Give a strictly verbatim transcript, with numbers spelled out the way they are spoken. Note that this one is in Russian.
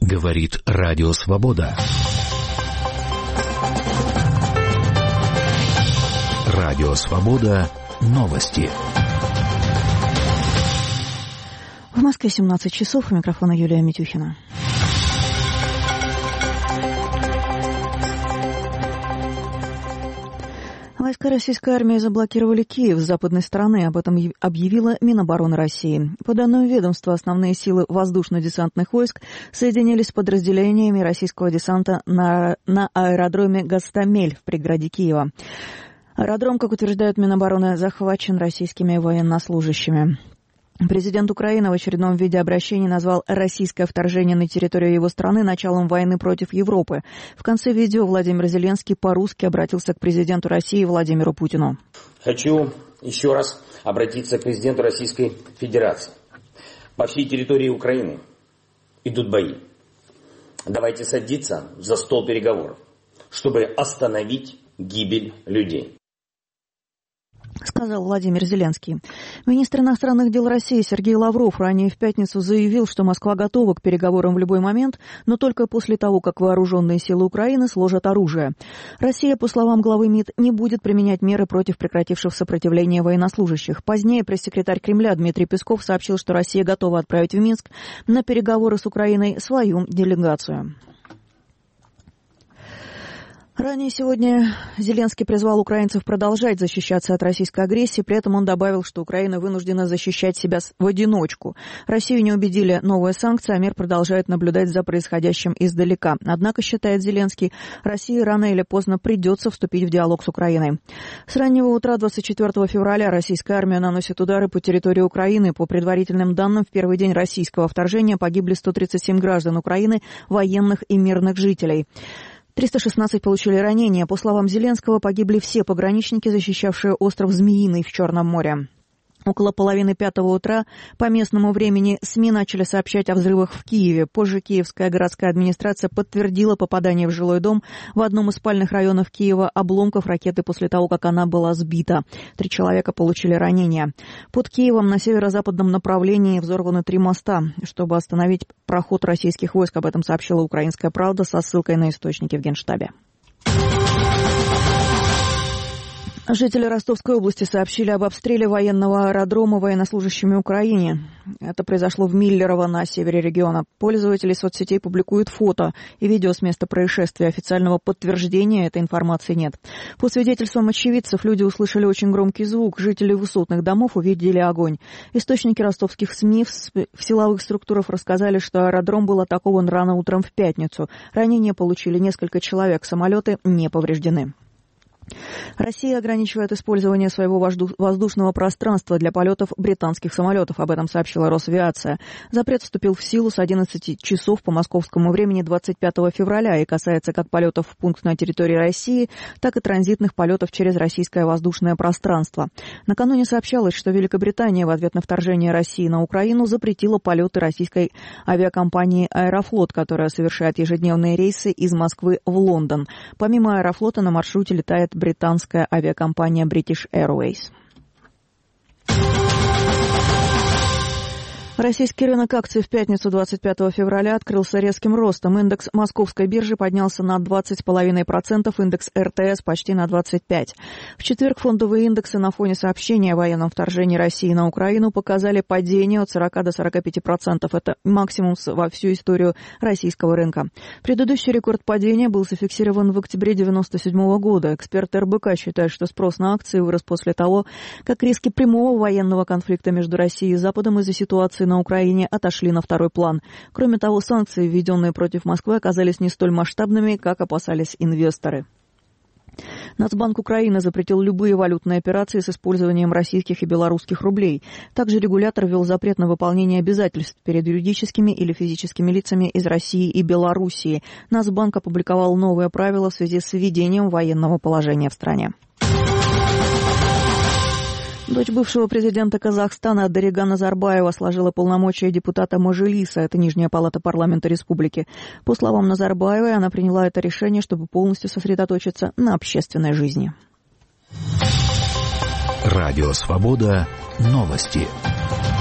Говорит Радио Свобода. Радио Свобода. Новости. В Москве семнадцать часов. У микрофона Юлия Митюхина. Войска российской армии заблокировали Киев с западной стороны. Об этом объявила Минобороны России. По данным ведомства, основные силы воздушно-десантных войск соединились с подразделениями российского десанта на, на аэродроме Гостомель в пригороде Киева. Аэродром, как утверждают Минобороны, захвачен российскими военнослужащими. Президент Украины в очередном видеообращении назвал российское вторжение на территорию его страны началом войны против Европы. В конце видео Владимир Зеленский по-русски обратился к президенту России Владимиру Путину. Хочу еще раз обратиться к президенту Российской Федерации. По всей территории Украины идут бои. Давайте садиться за стол переговоров, чтобы остановить гибель людей, сказал Владимир Зеленский. Министр иностранных дел России Сергей Лавров ранее в пятницу заявил, что Москва готова к переговорам в любой момент, но только после того, как вооруженные силы Украины сложат оружие. Россия, по словам главы МИД, не будет применять меры против прекративших сопротивление военнослужащих. Позднее пресс-секретарь Кремля Дмитрий Песков сообщил, что Россия готова отправить в Минск на переговоры с Украиной свою делегацию. Ранее сегодня Зеленский призвал украинцев продолжать защищаться от российской агрессии. При этом он добавил, что Украина вынуждена защищать себя в одиночку. Россию не убедили новые санкции, а мир продолжает наблюдать за происходящим издалека. Однако, считает Зеленский, России рано или поздно придется вступить в диалог с Украиной. С раннего утра двадцать четвёртого февраля российская армия наносит удары по территории Украины. По предварительным данным, в первый день российского вторжения погибли сто тридцать семь граждан Украины, военных и мирных жителей. триста шестнадцать получили ранения. По словам Зеленского, погибли все пограничники, защищавшие остров Змеиный в Черном море. Около половины пятого утра по местному времени СМИ начали сообщать о взрывах в Киеве. Позже Киевская городская администрация подтвердила попадание в жилой дом в одном из спальных районов Киева обломков ракеты после того, как она была сбита. Три человека получили ранения. Под Киевом на северо-западном направлении взорваны три моста, чтобы остановить проход российских войск. Об этом сообщила «Украинская правда» со ссылкой на источники в Генштабе. Жители Ростовской области сообщили об обстреле военного аэродрома военнослужащими Украины. Это произошло в Миллерово на севере региона. Пользователи соцсетей публикуют фото и видео с места происшествия. Официального подтверждения этой информации нет. По свидетельствам очевидцев, люди услышали очень громкий звук. Жители высотных домов увидели огонь. Источники ростовских СМИ в силовых структурах рассказали, что аэродром был атакован рано утром в пятницу. Ранения получили несколько человек. Самолеты не повреждены. Россия ограничивает использование своего воздушного пространства для полетов британских самолетов. Об этом сообщила Росавиация. Запрет вступил в силу с одиннадцати часов по московскому времени двадцать пятого февраля и касается как полетов в пункт на территории России, так и транзитных полетов через российское воздушное пространство. Накануне сообщалось, что Великобритания в ответ на вторжение России на Украину запретила полеты российской авиакомпании «Аэрофлот», которая совершает ежедневные рейсы из Москвы в Лондон. Помимо «Аэрофлота» на маршруте летает британская авиакомпания British Airways. Российский рынок акций в пятницу двадцать пятого февраля открылся резким ростом. Индекс Московской биржи поднялся на двадцать целых пять десятых процента, индекс эр тэ эс почти на двадцать пять процентов. В четверг фондовые индексы на фоне сообщения о военном вторжении России на Украину показали падение от сорока до сорока пяти процентов. Это максимум во всю историю российского рынка. Предыдущий рекорд падения был зафиксирован в октябре девяносто седьмого года. Эксперты эр бэ ка считают, что спрос на акции вырос после того, как риски прямого военного конфликта между Россией и Западом из-за ситуации на Украине отошли на второй план. Кроме того, санкции, введенные против Москвы, оказались не столь масштабными, как опасались инвесторы. Нацбанк Украины запретил любые валютные операции с использованием российских и белорусских рублей. Также регулятор ввел запрет на выполнение обязательств перед юридическими или физическими лицами из России и Белоруссии. Нацбанк опубликовал новые правила в связи с введением военного положения в стране. Дочь бывшего президента Казахстана Дарига Назарбаева сложила полномочия депутата Мажилиса, это Нижняя палата парламента республики. По словам Назарбаевой, она приняла это решение, чтобы полностью сосредоточиться на общественной жизни. Радио Свобода. Новости.